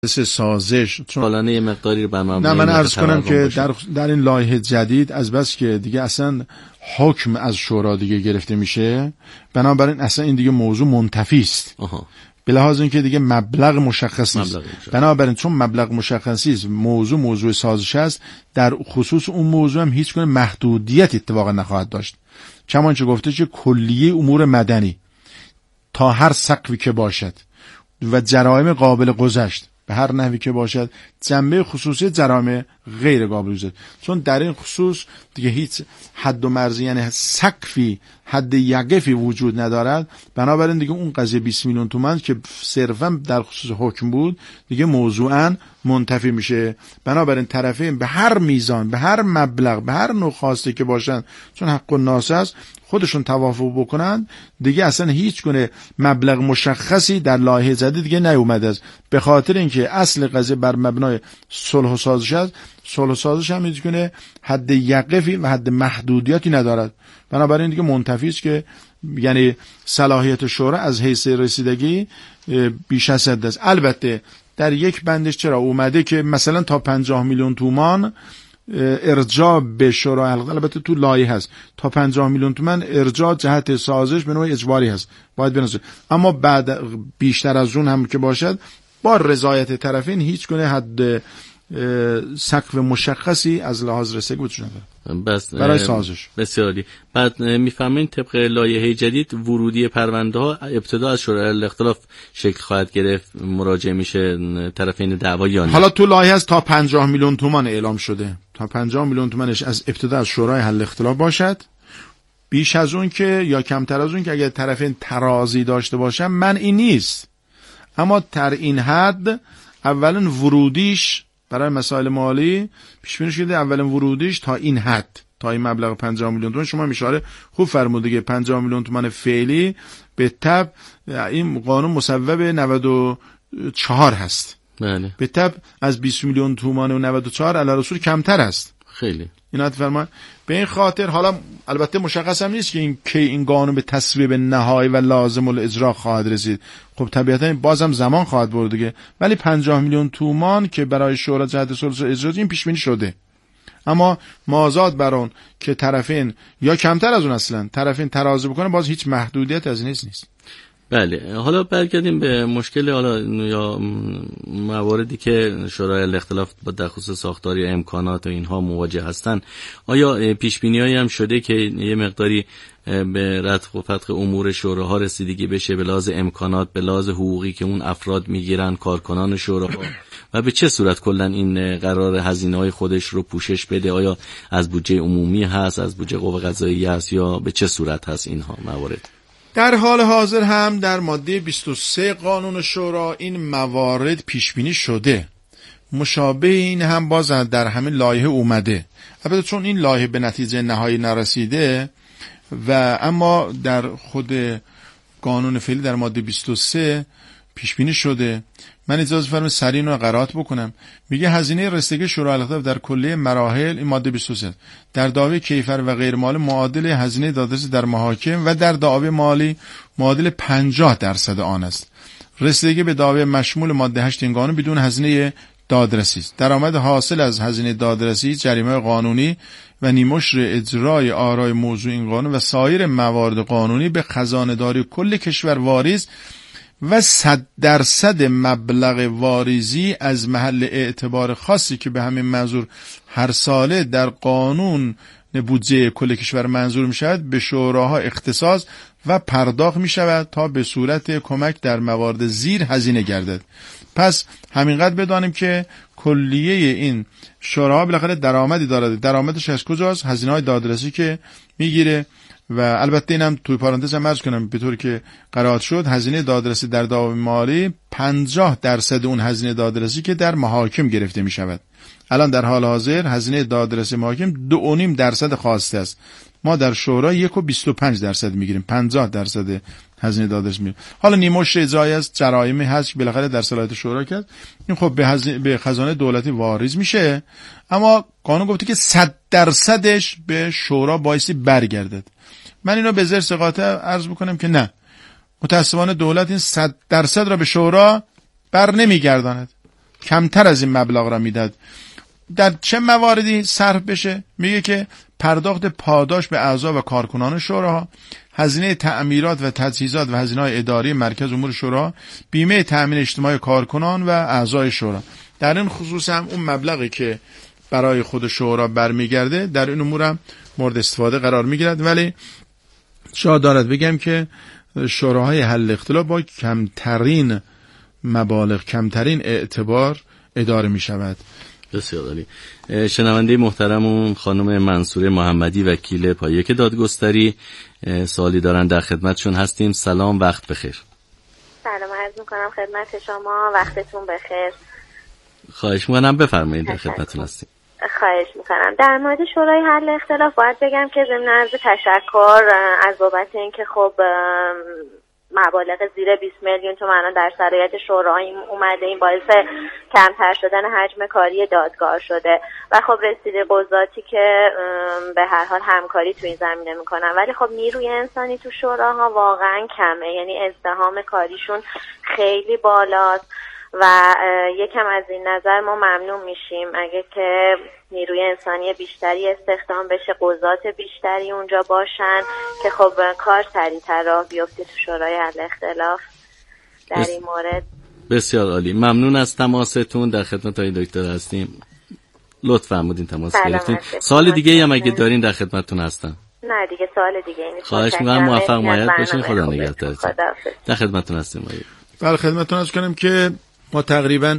سازش حالا یه مقداری رو نه من عرض کنم که در این لایحه جدید از بس که دیگه اصلا حکم از شورا دیگه گرفته میشه، بنابراین اصلا این دیگه موضوع منتفی است. به لحاظ اینکه دیگه مبلغ مشخص نیست. بنابراین چون مبلغ مشخصی است، موضوع سازش است، در خصوص اون موضوع هم هیچ گونه محدودیت اتفاقا نخواهد داشت. چنانچه گفته که کلیه امور مدنی تا هر سقفی که باشد و جرایم قابل گذشت به هر نحوی که باشد، جنبه خصوصی جرایم غیر قابل گذشت، چون در این خصوص دیگه هیچ حد و مرزی، یعنی سقفی، حد یقفی وجود ندارد. بنابراین دیگه اون قضیه 20 میلیون تومان که صرفا در خصوص حکم بود دیگه موضوعاً منتفی میشه. بنابراین طرفین به هر میزان، به هر مبلغ، به هر نوع خواسته که باشن، چون حق الناس است، خودشون توافق بکنن، دیگه اصلا هیچ گونه مبلغ مشخصی در لایحه جدید دیگه نیومده است. به خاطر اینکه اصل قضیه بر مبنای صلح و سازش است، صلح و سازش هم هیچ گونه حد یقفی و حد محدودیتی ندارد. بنابراین دیگه منتفی است که یعنی صلاحیت شورا از حیث رسیدگی بیش از حد است. البته در یک بندش چرا اومده که مثلا تا 50 میلیون تومان ارجاع به شورای حلقه، البته تو لایحه هست تا 50 میلیون تومان ارجاع جهت سازش به نوع اجباری هست، باید بنازه. اما بعد بیشتر از اون هم که باشد، با رضایت طرفین هیچ گونه حد سقف مشخصی از لحاظ رسیدگی وجود نداره برای سازش. بسیاری. بعد میفهمین طبق لایحه جدید ورودی پرونده ها ابتدا از شورای الاختلاف شکل خواهد گرفت، مراجعه میشه طرفین دعوا یا نه؟ حالا تو لایحه است تا 50 میلیون تومان اعلام شده، تا 50 میلیون تومانش از ابتدا از شورای حل اختلاف باشد. بیش از اون که یا کمتر از اون که اگر طرفین ترازی داشته باشن منعی نیست، اما در این حد اولا ورودیش برای مسائل مالی پیش بینی شده، اولا ورودیش تا این حد، تا این مبلغ 50 میلیون تومان. شما اشاره خوب فرمودید که 50 میلیون تومان فعلی به تبع این قانون مصوب 94 هست. بله. به تبع از 20 میلیون تومان و 94 علی رسول کمتر است. خیلی. اینا فرمان به این خاطر حالا البته مشخص هم نیست که این قانون به تصویب نهایی و لازم الاجرا خواهد رسید. خب طبیعتا بازم زمان خواهد برد دیگه، ولی 50 میلیون تومان که برای شورا جهت صلح اجرا این پیش بینی شده. اما مازاد بر اون که طرفین یا کمتر از اون اصلا طرفین ترازی بکنه، باز هیچ محدودیت از این نیست. بله. حالا برگردیم به مشکل حالا یا مواردی که شورای الاختلاف با در خصوص ساختاری امکانات و اینها مواجه هستن. آیا پیشبینی‌هایی هم شده که یه مقداری به رتق و فتق امور شوراها رسیدگی بشه به لحاظ امکانات، به لحاظ حقوقی که اون افراد میگیرن، کارکنان شوراها، و به چه صورت کلا این قرار هزینه‌های خودش رو پوشش بده؟ آیا از بودجه عمومی هست، از بودجه قوه قضاییه هست، یا به چه صورت هست اینها موارد؟ در حال حاضر هم در ماده 23 قانون شورا این موارد پیش بینی شده. مشابه این هم باز در همین لایحه اومده. البته چون این لایحه به نتیجه نهایی نرسیده و اما در خود قانون فعلی در ماده 23 پیش بینی شده. من اجازه فرمایید سریع اینو قرائت بکنم. میگه هزینه رسیدگی شورای الاختلاف در کلیه مراحل، این ماده 23 در دعوی کیفر و غیر مالی معادل هزینه دادرسی در محاکم و در دعوی مالی معادل 50% آن است. رسیدگی به دعوی مشمول ماده 8 این قانون بدون هزینه دادرسی است. درآمد حاصل از هزینه دادرسی، جریمه قانونی و نیمشر اجرای آرای موضوع این قانون و سایر موارد قانونی به خزانه داری کل کشور واریز و 100% مبلغ واریزی از محل اعتبار خاصی که به همین منظور هر ساله در قانون بودجه کل کشور منظور می شود به شوراها اختصاص و پرداخت می شود تا به صورت کمک در موارد زیر هزینه گردد. پس همینقدر بدانیم که کلیه این شوراها بالاخره درآمدی دارد. درآمدش از کجاست؟ هزینه های دادرسی که میگیره. و البته اینم توی پارانتز هم عرض کنم به طوری که قرائت شد، هزینه دادرسی در دعوی مالی 50% اون هزینه دادرسی که در محاکم گرفته می شود. الان در حال حاضر هزینه دادرسی محاکم 2.5% خواسته است. ما در شورا 1.25% میگیریم، 50% هزینه دادرسی میگیریم. حالا نیمش اجرایی است، جرایمی هست که بالاخره در صلاحیت شورا کرد، این خب به خزانه دولتی واریز میشه، اما قانون گفته که 100%ش به شورا بایستی برگردد. من اینو به زیر ثقاته عرض بکنم که نه، متاسفانه دولت این 100% را به شورا بر نمیگرداند. کمتر از این مبلغ را میداد. در چه مواردی صرف بشه؟ میگه که پرداخت پاداش به اعضا و کارکنان شورا، هزینه تعمیرات و تجهیزات و هزینه‌های اداری مرکز امور شورا، بیمه تامین اجتماعی کارکنان و اعضای شورا. در این خصوص هم اون مبلغی که برای خود شورا برمیگرده در این امور هم مورد استفاده قرار میگیرد. ولی جا دارد بگم که شوراهای حل اختلاف با کمترین مبالغ، کمترین اعتبار اداره می شود. بسیار عالی. شنونده محترمون خانم منصوره محمدی، وکیل پایه دادگستری، سوالی دارن، در خدمتشون هستیم. سلام، وقت بخیر. سلام عرض میکنم خدمت شما، وقتتون بخیر. خواهش میکنم، بفرمایید، در خدمتتون هستیم. خواهش میکنم. در مورد شورای حل اختلاف باید بگم که ضمن عرض تشکر از بابت اینکه خب مبالغ زیر 20 میلیون تومان در شرایط شورایی اومده، این باعث کمتر شدن حجم کاری دادگاه شده و خب رسیده قضاتی که به هر حال همکاری تو این زمینه میکنن، ولی خب نیروی انسانی تو شوراها واقعا کمه، یعنی ازدحام کاریشون خیلی بالاست و یکم از این نظر ما ممنون میشیم اگه که نیروی انسانی بیشتری استخدام بشه، قضات بیشتری اونجا باشن که خب کار سریعتر راه بیفته تو شورای حل اختلاف در این مورد. بسیار عالی، ممنون از تماستون، در خدمت های دکتر هستیم. لطف فرمودین تماس گرفتین. سوال دیگه هم اگه دارین در خدمتتون هستم. نه دیگه سوال دیگه نیست. خواهش می‌کنم، موفق مایت باشین، خدا نگهدارتون. در خدمتتون هستیم. در خدمتتون هست کنیم که ما تقریبا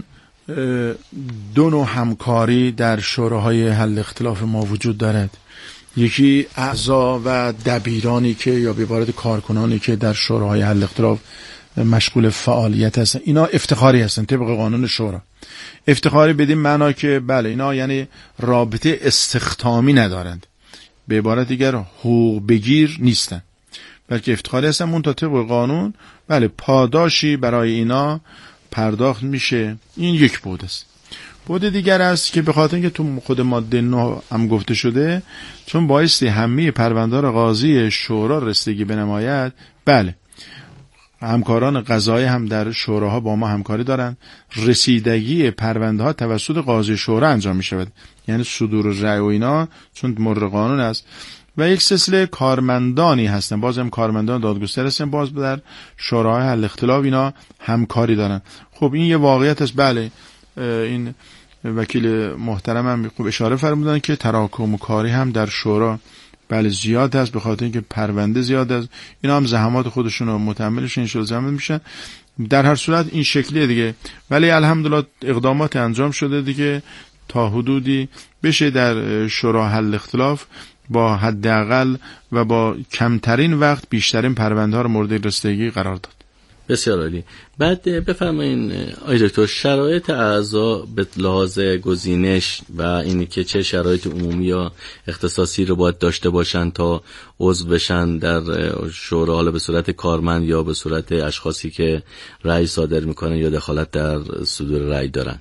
2 نوع همکاری در شوراهای حل اختلاف ما وجود دارد. یکی اعضا و دبیرانی که یا به عبارت کارکنانی که در شوراهای حل اختلاف مشغول فعالیت هستن، اینا افتخاری هستن طبق قانون شورا. افتخاری بدین معنا که بله اینا یعنی رابطه استخدامی ندارند، به عبارت دیگر حقوق بگیر نیستن، بلکه افتخاری هستن. منتها طبق قانون بله پاداشی برای اینا پرداخت میشه. این یک بود است. بود دیگر است که به خاطر اینکه تو خود ماده 9 هم گفته شده، چون بایستی همه پرونده‌ها قاضی شورا رسیدگی بنماید، بله همکاران قضایی هم در شوراها با ما همکاری دارن. رسیدگی پرونده ها توسط قاضی شورا انجام می شود، یعنی صدور رأی و اینا چون مورد قانون است. و یک سلسله کارمندانی هستن، باز هم کارمندان دادگستری هستن، باز در شوراهای حل اختلاف اینا همکاری دارن. خب این یه واقعیت است. بله این وکیل محترم هم خوب اشاره فرمودن که تراکم کاری هم در شورا بله زیاد هست، به خاطر اینکه پرونده زیاد است. اینا هم زحمات خودشون رو متحملشون شده زحمت میشن. در هر صورت این شکلیه دیگه، ولی الحمدلله اقدامات انجام شده دیگه تا حدودی بشه در شورا حل اختلاف با حداقل و با کمترین وقت بیشترین پرونده ها رو مورد رسیدگی قرار داد. بسیار عالی. بعد بفرمایین آقای دکتر، شرایط اعضا به لحاظ گزینش و اینی که چه شرایط عمومی یا اختصاصی رو باید داشته باشن تا عضو بشن در شورا، حالا به صورت کارمند یا به صورت اشخاصی که رأی صادر میکنن یا دخالت در صدور رأی دارن.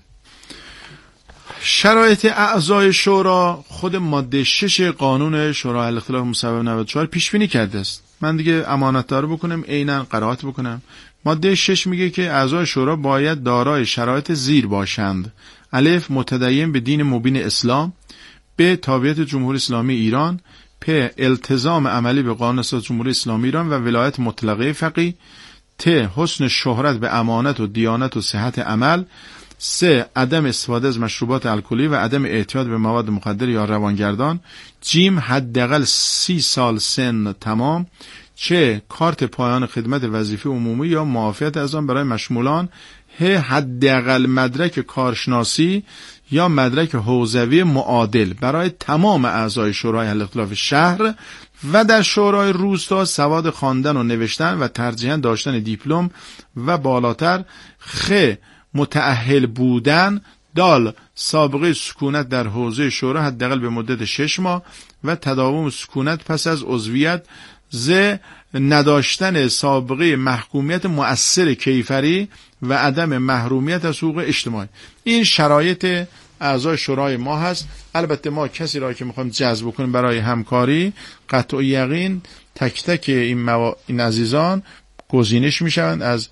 شرایط اعضای شورا خود ماده 6 قانون شورای حل اختلاف مصوب 94 پیش بینی کرده است. من دیگه امانتدار بکنم عیناً قرائت بکنم. ماده 6 میگه که اعضای شورا باید دارای شرایط زیر باشند: الف متدین به دین مبین اسلام، ب تابعیت جمهوری اسلامی ایران، پ التزام عملی به قانون اساس جمهوری اسلامی ایران و ولایت مطلقه فقیه، ت حسن شهرت به امانت و دیانت و صحت عمل، 3 عدم استفاده از مشروبات الکلی و عدم اعتیاد به مواد مخدر یا روانگردان، جیم حداقل 30 سال سن تمام، چه کارت پایان خدمت وظیفه عمومی یا معافیت از آن برای مشمولان، حداقل مدرک کارشناسی یا مدرک حوزوی معادل برای تمام اعضای شورای حل اختلاف شهر و در شورای روستا سواد خواندن و نوشتن و ترجیحاً داشتن دیپلم و بالاتر، متأهل بودن، دال سابقه سکونت در حوزه شورا حداقل به مدت 6 ماه و تداوم سکونت پس از عضویت، نداشتن سابقه محکومیت مؤثر کیفری و عدم محرومیت از حقوق اجتماعی. این شرایط اعضای شورای ما هست. البته ما کسی را که میخوایم جذب کنیم برای همکاری قطع و یقین تک تک این عزیزان گزینش میشوند از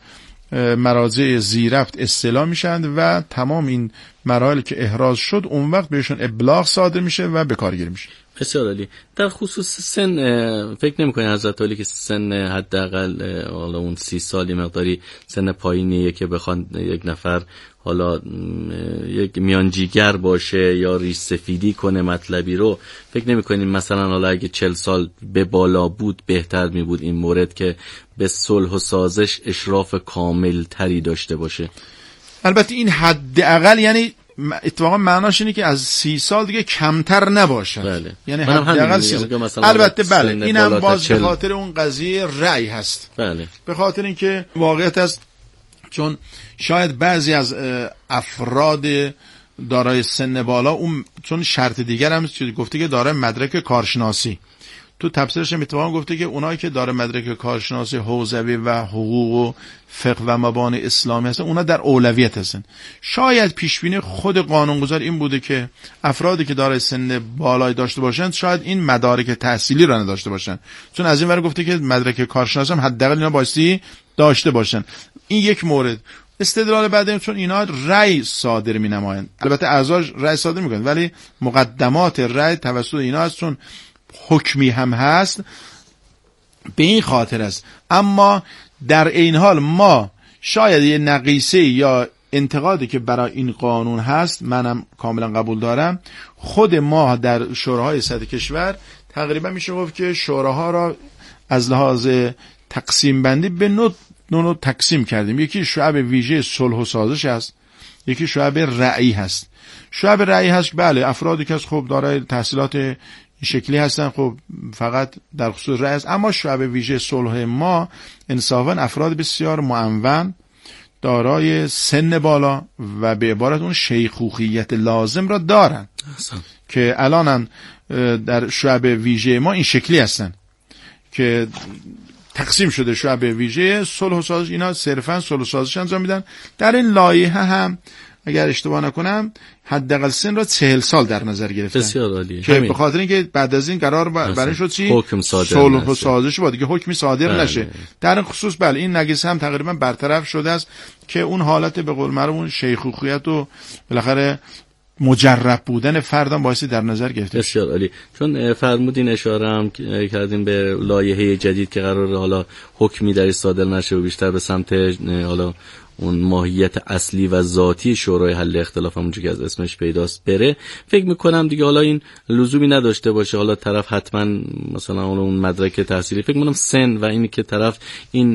مراجع زیرفت اصطلاح میشن و تمام این مراحل که احراز شد اون وقت بهشون ابلاغ صادر میشه و به کار گیری میشه. بسیار عالی. در خصوص سن فکر نمی‌کنید حضرت عالی که سن حداقل حالا اون 30 سالی مقداری سن پایینیه که بخوان یک نفر حالا یک میانجیگر باشه یا ریش سفیدی کنه مطلبی رو، فکر نمی‌کنید مثلا حالا اگه 40 سال به بالا بود بهتر می بود این مورد که به صلح و سازش اشراف کامل تری داشته باشه؟ البته این حداقل یعنی اتفاقا معناش اینه که از 30 سال دیگه کمتر نباشه. بله. یعنی حداقل 30 سال. البته بله اینم باز به خاطر اون قضیه رأی هست. بله. به خاطر اینکه واقعیت است، چون شاید بعضی از افراد دارای سن بالا اون چون شرط دیگر هم گفته که دارای مدرک کارشناسی، تو تفسیرش هم اتفاقا گفته که اونایی که داره مدرک کارشناسی حوزوی و حقوق و فقه و مبانی اسلامی هستن اونا در اولویت هستن. شاید پیشبینی خود قانونگذار این بوده که افرادی که داره سن بالایی داشته باشن شاید این مدارک تحصیلی را نداشته باشن، چون از این ور گفته که مدرک کارشناسی هم حداقل اینا بایستی داشته باشن. این یک مورد. استدلال بعدی چون اینا رأی صادر می‌نمایند، البته اعضاش رأی صادر می‌کنن ولی مقدمات رأی توسط اینا هست، چون حکمی هم هست به این خاطر است. اما در این حال ما شاید یه نقیصه یا انتقادی که برای این قانون هست منم کاملا قبول دارم، خود ما در شوراهای سطح کشور تقریبا میشه گفت که شوراها را از لحاظ تقسیم بندی به نوع تقسیم کردیم. یکی شعب ویژه صلح و سازش است، یکی شعب رأی هست. شعب رأی هست بله افرادی که خب دارای تحصیلات این شکلی هستن، خب فقط در خصوص رأی است. اما شعب ویژه صلح ما انصافا افراد بسیار معنون دارای سن بالا و به عبارت اون شیخوخیت لازم را دارن که الان در شعب ویژه ما این شکلی هستن که تقسیم شده. شعب ویژه صلح و سازش اینا صرفا صلح و سازش انجام میدن. در این لایحه هم اگر اشتباه نکنم حداقل سن را 40 سال در نظر گرفتن. بسیار عالی. که به خاطر اینکه بعد از این قرار برای شد چی صلح و سازش بود دیگه حکمی صادر نشه. در این خصوص بله این نقیصه هم تقریبا برطرف شده است که اون حالت به قول معروف اون شیخوخیت و بالاخره مجرب بودن فردان باعث در نظر گرفته. بسیار عالی. چون فرمودین اشاره هم کردیم به لایحه جدید که قرار حالا حکمی در صادر نشه و بیشتر به سمت حالا اون ماهیت اصلی و ذاتی شورای حل اختلاف همونجوری که از اسمش پیداست بره. فکر میکنم دیگه حالا این لزومی نداشته باشه حالا طرف حتما مثلا اون مدرک تحصیلی، فکر میکنم سن و اینی که طرف این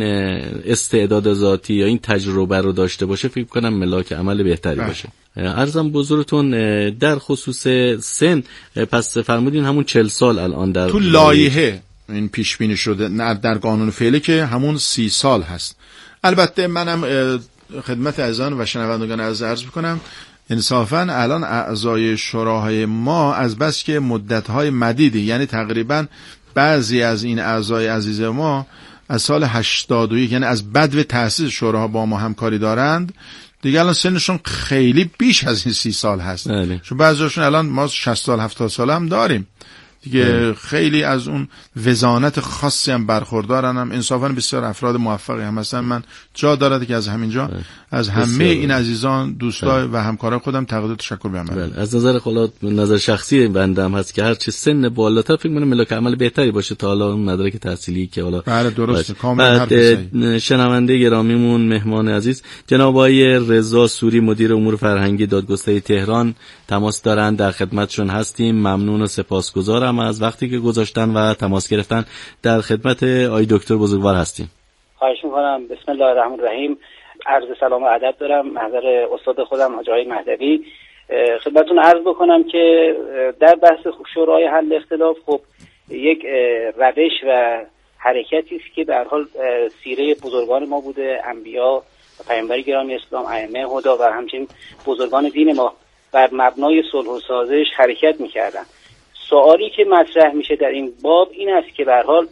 استعداد ذاتی یا این تجربه رو داشته باشه فکر میکنم ملاک عمل بهتری باشه. عرضم بزرگتون در خصوص سن پس فرمودین همون 40 سال الان در تو لایحه این پیش بینی شده، نه در قانون فعلی که همون 30 سال هست. البته منم خدمت عزیزان و شنوندگان عرض میکنم انصافا الان اعضای شوراهای ما از بس که مدت‌های مدیدی، یعنی تقریبا بعضی از این اعضای عزیز ما از سال 81 یعنی از بدو تأسیس شوراها با ما همکاری دارند دیگه، الان سنشون خیلی بیش از این 30 سال هست. چون بعضیشون الان ما 60 سال 70 سال هم داریم دیگه. خیلی از اون وزانت خاصی هم برخوردارن، هم انصافا بسیار افراد موفقی هم هستن. من جا دارد که از همینجا از همه این عزیزان دوستای و همکاران خودم تقدیر تشکر بیامرزم. از نظر خودم نظر شخصی بنده هست که هر چه سن بالاتر فکر کنم ملاک عمل بهتری باشه تا حالا اون مدرک تحصیلی که حالا بله درسته کاملا حرف صحیح. شنونده گرامیمون مهمان عزیز جناب آقای رضا سوری مدیر امور فرهنگی دادگستری تهران تماس دارن، در خدمتشون هستیم. ممنون و سپاسگزارم از وقتی که گذاشتن و تماس گرفتن. در خدمت آقای دکتر بزرگوار هستیم. خواهش می‌کنم. بسم الله الرحمن الرحیم. عرض سلام و ادب دارم محضر استاد خودم حاج آقای مهدوی. خدمتتون عرض بکنم که در بحث شورای حل اختلاف خب یک روش و حرکتی است که به هر حال سیره بزرگان ما بوده، انبیا و پیامبر گرامی اسلام، ائمه هدی و همچنین بزرگان دین ما بر مبنای صلح و سازش حرکت می‌کردن. سوالی که مطرح میشه در این باب این است که به هر حال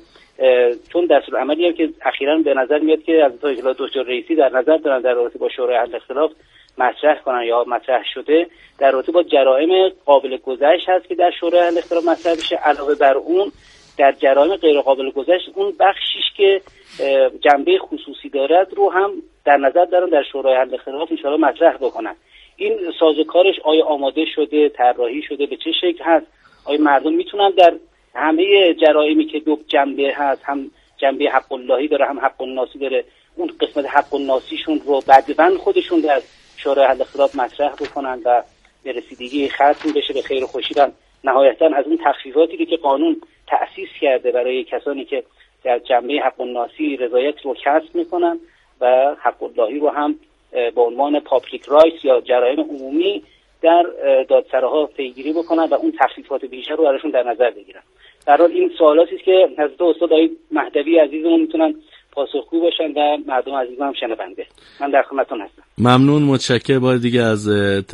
چون دستورالعملی هم که اخیراً به نظر میاد که از دکتر رئیسی در نظر دارن در رابطه با شورای حل اختلاف مطرح کنن یا مطرح شده در رابطه با جرائم قابل گذشت هست که در شورای حل اختلاف مطرح بشه. علاوه بر اون در جرائم غیر قابل گذشت اون بخشیش که جنبه خصوصی دارد رو هم در نظر دارن در شورای حل اختلاف ان شاءالله مطرح بکنن. این سازوکارش آیا آماده شده، طراحی شده، به چه شکل هست؟ آیا مردم میتونن در همه جرائمی که دو جنبه هست، هم جنبه حق اللهی داره هم حق الناسی داره، اون قسمت حق الناسیشون رو بعداً خودشون در شورای حل اختلاف مطرح بکنن و به رسیدگی ختم بشه به خیر و خوشی و نهایتاً از اون تخفیفاتی که قانون تأسیس کرده برای کسانی که در جنبه حق الناسی رضایت رو کسب میکنن و حق اللهی رو هم به عنوان پابلیک رایتس یا جرایم عمومی در دادسراها پیگیری بکنن و اون تخفیفات بیشتر رو براشون در نظر بگیرن. در حال این سوالاتی است که حضرت استاد آقای مهدوی عزیزمون میتونن پاسخگو باشن و مردم عزیزم هم شنونده. من در خدمتتون هستم. ممنون، متشکرم بار دیگه از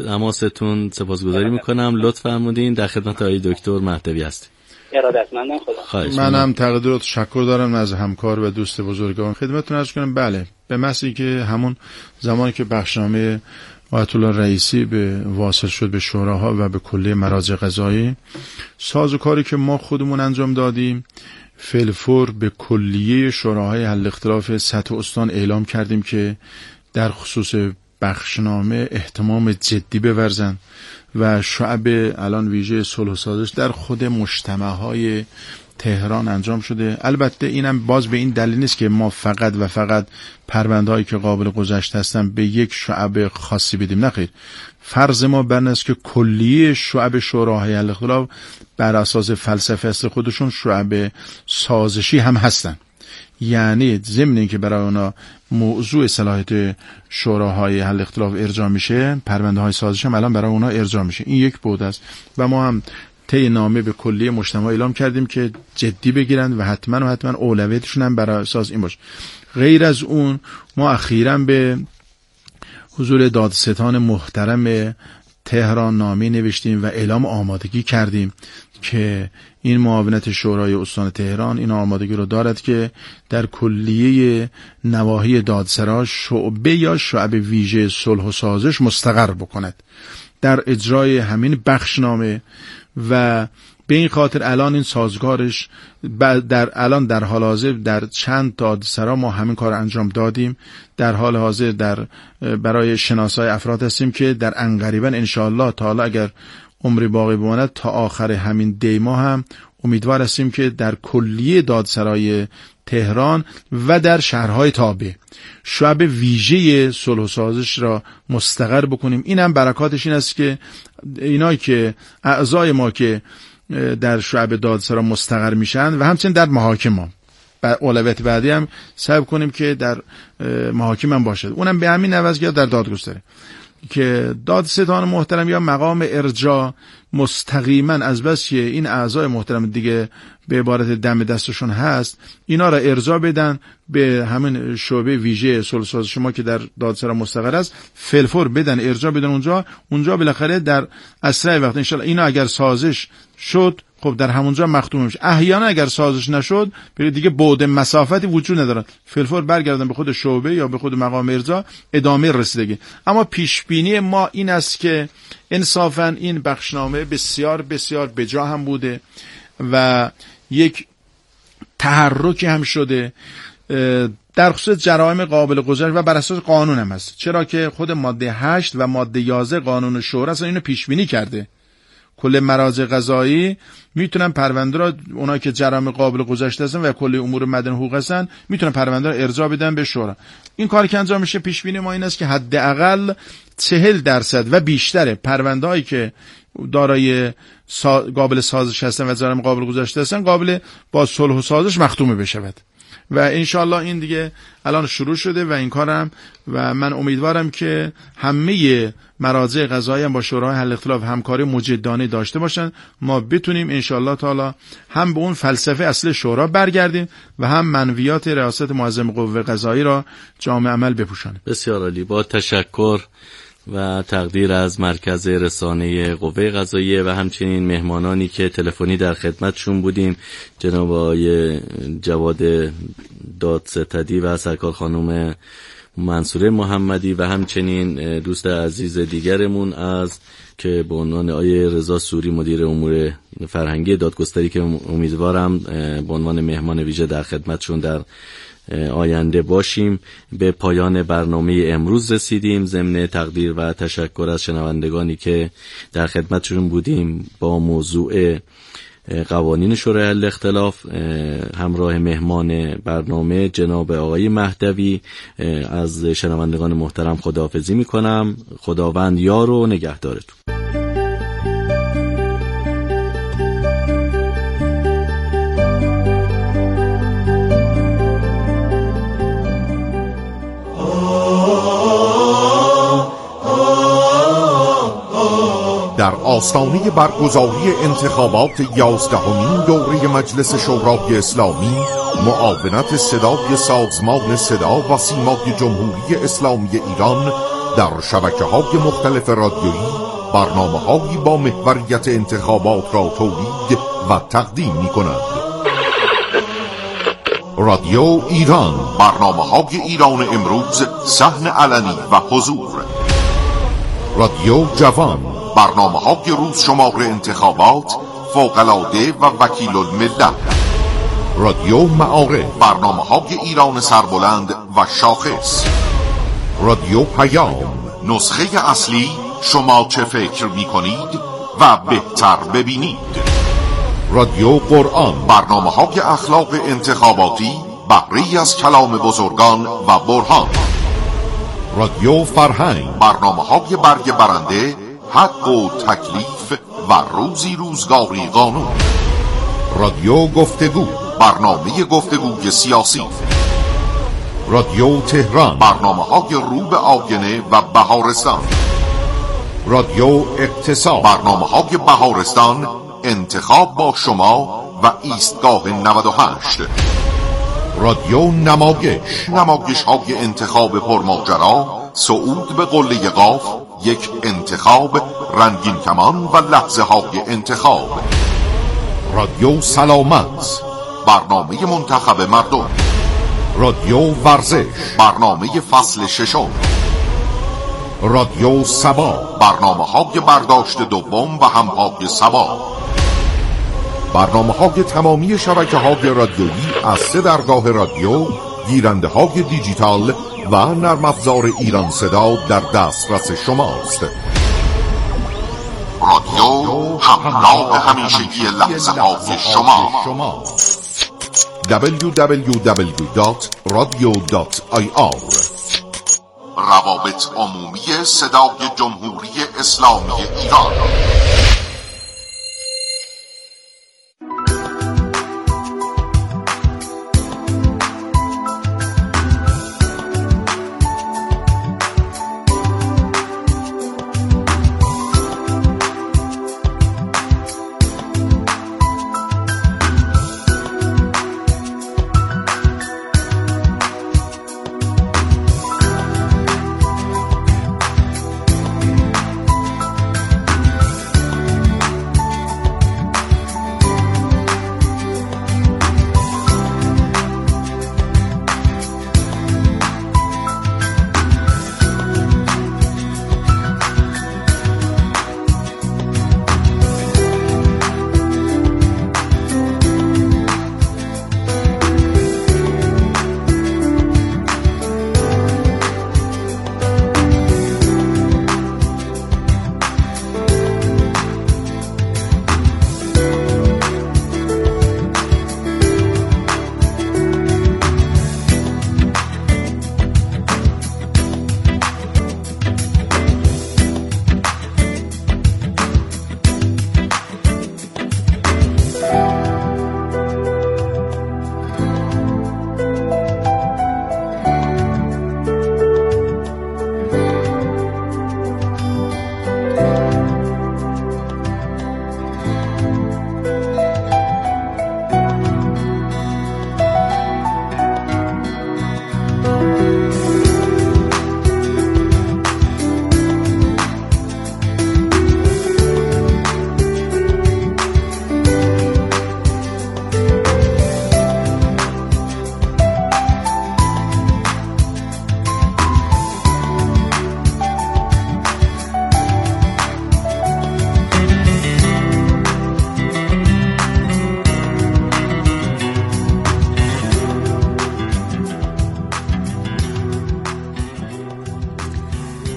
تماستون سپاسگزاری میکنم. لطف فرمودین. در خدمت آقای دکتر مهدوی هستیم. ارادتمندم. خدا. منم تقدیر و تشکر دارم از همکار و دوست بزرگوارم. خدمتتون عرض کنم بله، به محضی که همون زمانی که بخشنامه آیت الله رئیسی به واصل شد به شوراها و به کلیه مراجع قضایی، سازوکاری که ما خودمون انجام دادیم فلفور به کلیه شوراهای حل اختلاف سطح استان اعلام کردیم که در خصوص بخشنامه اهتمام جدی بورزن و شعب الان ویژه صلح و سازش در خود مجتمع‌های تهران انجام شده. البته اینم باز به این دلیل نیست که ما فقط و فقط پرونده‌هایی که قابل گذشته هستن به یک شعب خاصی بدیم، نخیر. فرض ما بر این است که کلیه شعب شوراهای حل اختلاف بر اساس فلسفه اصل خودشون شعب سازشی هم هستن، یعنی ضمن اینکه برای اونا موضوع صلاحیت شوراهای حل اختلاف ارجاع میشه، پرونده های سازش هم الان برای اونا ارجاع میشه. این یک بود است و ما هم طی نامه به کلیه مجتمع اعلام کردیم که جدی بگیرن و حتما اولویتشون هم برای اساس این باشه. غیر از اون ما اخیراً به حضور دادستان محترم تهران نامه نوشتیم و اعلام آمادگی کردیم که این معاونت شورای استان تهران این آمادگی رو دارد که در کلیه نواحی دادسرا شعبه یا شعب ویژه صلح و سازش مستقر بکند در اجرای همین بخشنامه. و به این خاطر الان این سازگارش الان در حال حاضر در چند دادسرا ما همین کار انجام دادیم. در حال حاضر برای شناسای افراد هستیم که در عنقریبا انشاءالله تعالی اگر عمری باقی بماند تا آخر همین دی ماه هم امیدوار هستیم که در کلیه دادسرای تهران و در شهرهای تابع شعب ویژه صلح و سازش را مستقر بکنیم. این هم برکاتش این است که اینایی که اعضای ما که در شعب دادسرا مستقر میشن و همچنین در محاکم هم اولویت بعدی هم سعی کنیم که در محاکم هم باشد. اونم به همین نوز یا در دادگستری که دادستان محترم یا مقام ارجاع مستقیما از بس که این اعضای محترم دیگه به عبارت دم دستشون هست اینا را ارجاع بدن به همین شعبه ویژه صلح و سازش ما که در دادسرا مستقر است، فلفور بدن ارجاع بدن اونجا بالاخره در اسرع وقت انشالله اینا اگر سازش شد خب در همونجا مختوم میشه. احیانا اگر سازش نشد دیگه بعد مسافتی وجود نداره، فلفور برگردن به خود شعبه یا به خود مقام ارجاع ادامه رسیدگی. اما پیش بینی ما این است که انصافا این بخشنامه بسیار بسیار بجا هم بوده و یک تحرکی هم شده در خصوص جرایم قابل گذشت و بر اساس قانون هم هست، چرا که خود ماده 8 و ماده 11 قانون شورا اصلا اینو پیش بینی کرده. کل مراجع قضایی میتونن پرونده را اونایی که جرایم قابل گذشته هستن و کل امور مدنی حقوق هستن میتونن پرونده را ارجاع بدن به شورا. این کاری که انجام میشه پیش بینی ما این است که حداقل 40% و بیشتر پرونده‌هایی که دارای قابل سازش هستن و جرایم قابل گذشته هستن قابل با صلح و سازش مختومه بشود و انشالله این دیگه الان شروع شده و این کارم و من امیدوارم که همه مراجع قضایی هم با شورای حل اختلاف همکاری مجدانه داشته باشن، ما بتونیم انشالله تعالی هم به اون فلسفه اصل شورا برگردیم و هم منویات ریاست معظم قوه قضایی را جامع عمل بپوشانیم. بسیار عالی. با تشکر و تقدیر از مرکز رسانه قوه قضاییه و همچنین مهمانانی که تلفنی در خدمتشون بودیم، جناب آقای جواد دادستدی و سرکار خانم منصوره محمدی و همچنین دوست عزیز دیگرمون از که به عنوان آقای رضا سوری مدیر امور فرهنگی دادگستری که امیدوارم به عنوان مهمان ویژه در خدمتشون در آینده باشیم. به پایان برنامه امروز رسیدیم. ضمن تقدیر و تشکر از شنوندگانی که در خدمتشون بودیم با موضوع قوانین شورای حل اختلاف، همراه مهمان برنامه جناب آقای مهدوی، از شنوندگان محترم خداحافظی میکنم. خداوند یار و نگهدارتون. در آستانه برگزاری انتخابات 11مین دوره مجلس شورای اسلامی، معاونت صدای سازمان صدا و سیمای جمهوری اسلامی ایران در شبکه‌های مختلف رادیویی برنامه‌هایی با محوریت انتخابات را تولید و تقدیم می‌کند. رادیو ایران، برنامه‌های ایران امروز، صحن علنی و حضور. رادیو جوان، برنامه‌های روز شمار انتخابات، فوق‌العاده و وکیل الملت. رادیو معارف، برنامه‌های ایران سربلند و شاخص. رادیو پیام، نسخه اصلی شما چه فکر می‌کنید و بهتر ببینید. رادیو قرآن، برنامه‌های اخلاق انتخاباتی، بهره‌ای از کلام بزرگان و برهان. رادیو فرهنگ، برنامه‌های برگ برنده، حق و تکلیف و روزی روزگاری قانون. رادیو گفتگو، برنامه گفتگوی سیاسی. رادیو تهران، برنامه‌های رو به آینه و بهارستان. رادیو اقتصاد، برنامه‌های بهارستان، انتخاب با شما و ایستگاه 98. رادیو نمایش، نمایش‌های انتخاب پرماجرا، صعود به قله قاف، یک انتخاب، رنگین کمان و لحظه های انتخاب. رادیو سلامت، برنامه منتخب مردم. رادیو ورزش، برنامه فصل 6. رادیو سبا، برنامه‌های برداشت دوم و همهای سبا. برنامه‌های تمامی شبکه‌های رادیویی از 3 درگاه رادیو، گیرنده‌های دیجیتال و نرم افزار ایران صدا در دسترس شماست. رادیو همراه همیشگی لحظه‌های شما. www.radio.ir روابط عمومی صدای جمهوری اسلامی ایران.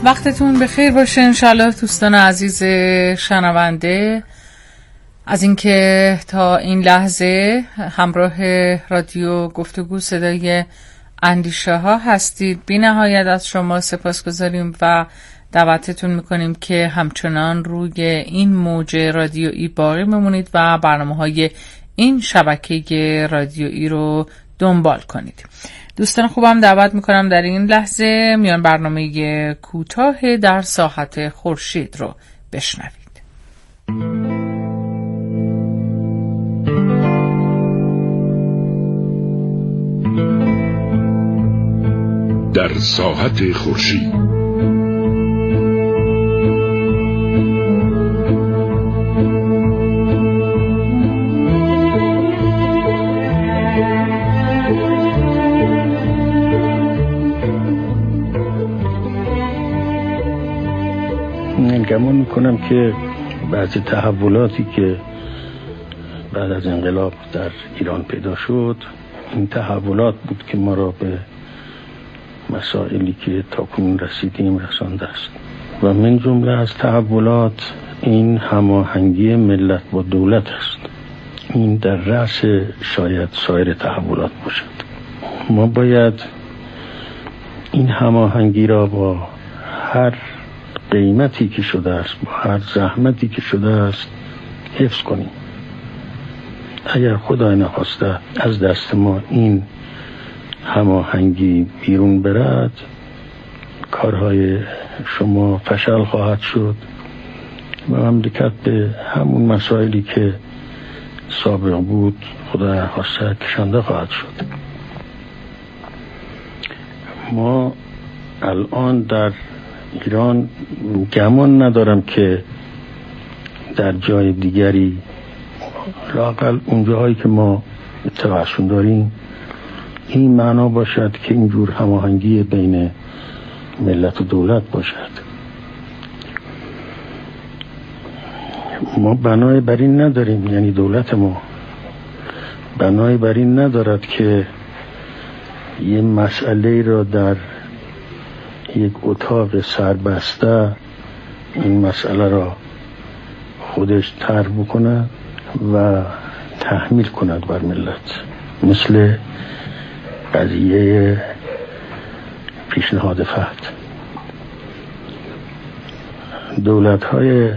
وقتتون بخیر باشه انشالله دوستان عزیز شنونده، از اینکه تا این لحظه همراه رادیو گفتگو صدای اندیشه ها هستید. بی نهایت از شما سپاسگزاریم و دعوتتون میکنیم که همچنان روی این موج رادیویی باقی بمونید و برنامه‌های این شبکه رادیویی رو دنبال کنید. دوستان خوبم دعوت میکنم در این لحظه میان برنامه کوتاه در ساحت خورشید رو بشنوید. در ساحت خورشید گمان میکنم که بعضی تحولاتی که بعد از انقلاب در ایران پیدا شد، این تحولات بود که ما را به مسائلی که تاکنون رسیدیم رسانده است. و من جمله از تحولات این هماهنگی ملت با دولت است. این در رأس شاید سایر تحولات باشد. ما باید این هماهنگی را با هر قیمتی که شده است، با هر زحمتی که شده است حفظ کنیم. اگر خدای نخواسته از دست ما این هماهنگی بیرون برد، کارهای شما فشل خواهد شد و مملکت به همون مسائلی که سابق بود خدای نخواسته کشنده خواهد شد. ما الان در ایران گمان ندارم که در جای دیگری، لااقل اونجاهایی که ما اطلاعشون داریم، این معنا باشد که اینجور هماهنگی بین ملت و دولت باشد. ما بنای بر این نداریم، یعنی دولت ما بنای بر این ندارد که یه مسئله را در یک اتاق سربسته این مسئله را خودش طرح بکند و تحمیل کند بر ملت، مثل قضیه پیشنهاد فتح. دولت‌های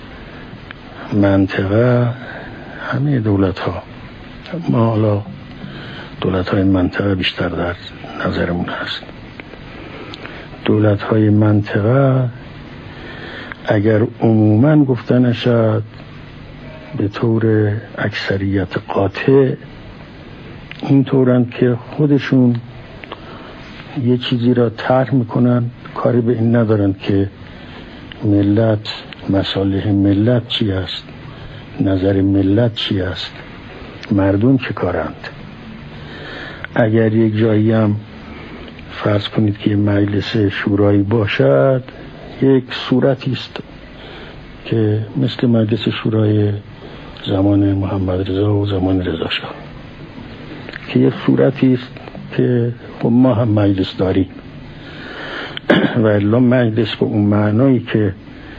منطقه، همه دولت‌ها، ما حالا دولت‌های منطقه بیشتر در نظرمون هست. دولت‌های منطقه اگر عموماً گفته نشد، به طور اکثریت قاطع این طورند که خودشون یه چیزی را طرح میکنن، کاری به این ندارن که ملت، مصالح ملت چی است، نظر ملت چی است، مردم چه کارند. اگر یک جایی هم فرض کنید که مجلس شورایی باشد، یک صورتی است که مثل مجلس شورای زمان محمد رضا و زمان رضا شاه، که یک صورتی است که ما هم مجلس داریم و الا مجلس به اون معنایی که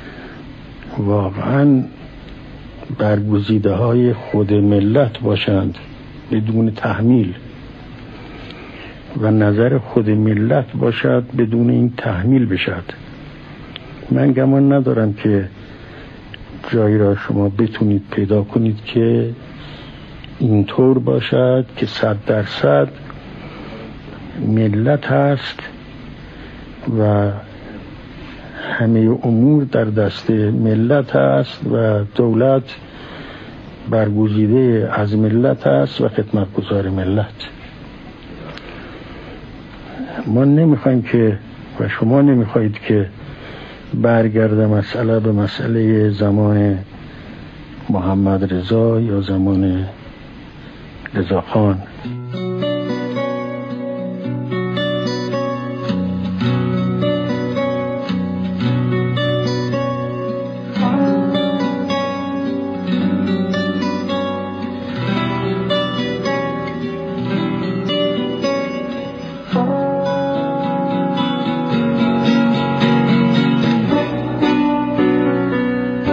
واقعا برگزیده های خود ملت باشند بدون تحمیل و نظر خود ملت باشد بدون این تحمیل بشد. من گمان ندارم که جایی را شما بتونید پیدا کنید که اینطور باشد که 100% ملت هست و همه امور در دست ملت هست و دولت برگزیده از ملت هست و خدمتگزار ملت. ما نمیخوایم که و شما نمیخواید که برگرده مسئله به مسئله زمان محمد رضا یا زمان رضا خان.